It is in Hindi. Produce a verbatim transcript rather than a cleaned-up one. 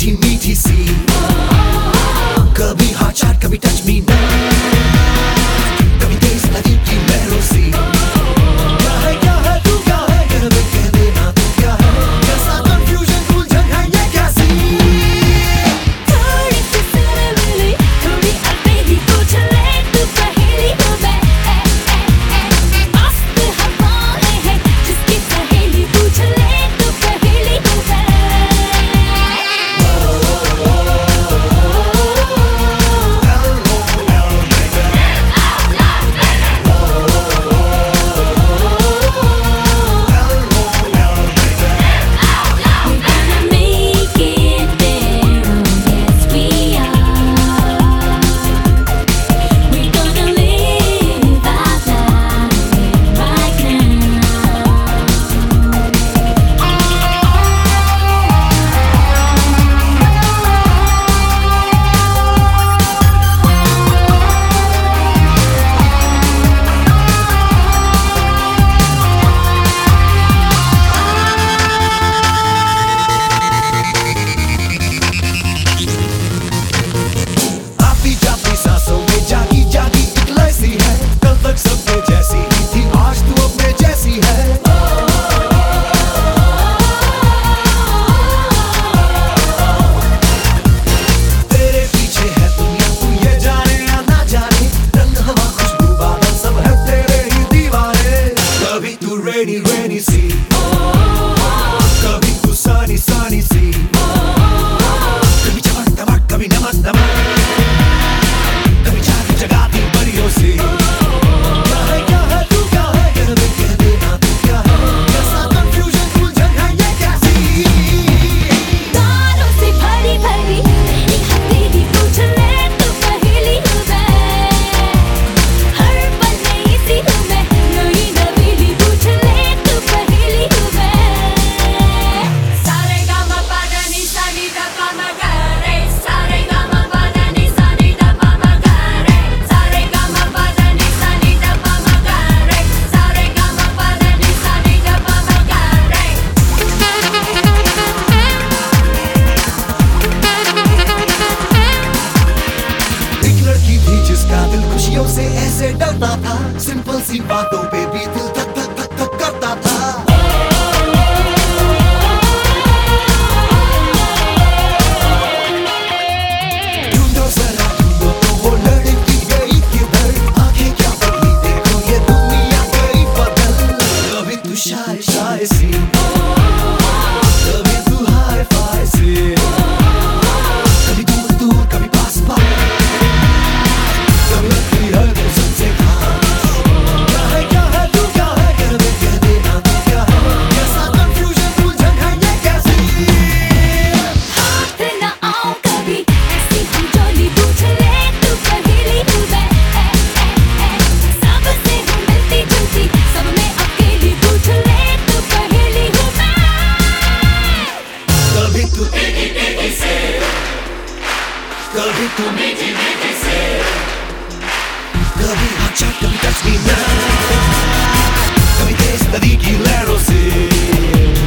मीठी मीठी सी, कभी हाथ चाट कभी टच मी ना, कभी तेज नदी की लहरों सी। क्या है क्या है तू क्या है, कह दे कह देना तू क्या है, कैसा कंफ्यूजन उलझन है ये कैसी। थोड़ी सी सुर मिली, थोड़ी अलबेली पूछ ले तू पहेली हूँ मैं, मस्त हवाएं हैं जिसकी सहेली पूछ ले तू पहेली हूँ मैं। Rainy, rainy sea, कभी तू sunny, sunny sea, कभी चमक दमक कभी नमक नमक, कभी जाग जगाती परियों सी। क्या है क्या है तू क्या है, कह दे कह देना तू क्या है, कैसा कंफ्यूजन उलझन है ये कैसी। तारों से भरी भरी मेरी हथेली पूछ ले तू पहेली हूँ मैं, हर पल नई सी हूँ मैं, नई नवेली पूछ ले तू पहेली हूँ मैं। सारे गामा पादा नी सा नी दा पा मा गा रे, सारे गामा पादा नी सा नी दा पा मा गा रे, सारे गामा पादा नी सा नी दा पा मा गा रे, सारे गामा पादा नी सा नी दा पा मा गा रे। एक लड़की थी जिसका दिल खुशियों से ऐसे डरता था, सिंपल सी बातों पे भी दिल धक धक धक धक करता था। ढूंढो जरा ढूंढो तो वो लड़की गई किधर, आंखें क्या बदली देखो ये दुनिया गई बदल। कभी तू शाय शाय सी, कभी तू हाय फाय सी, कभी दूर दूर कभी पास पास, कभी लगती है तू सबसे खास। क्या है क्या है तू क्या है, कह दे कह देना तू क्या है, कैसा कंफ्यूजन उलझन है ये कैसी। हाथ न आऊं कभी ऐसी हम जोली पूछ ले तू पहेली हूँ मैं, सबसे हूँ मिलती जुलती सब में अकेली पूछ ले तू पहेली हूँ मैं। कभी तू मीठी मीठी से, कभी तू मीठी मीठी से, कभी हाथ चाट कभी टच मी ना, कभी तेज नदी की लहरों से।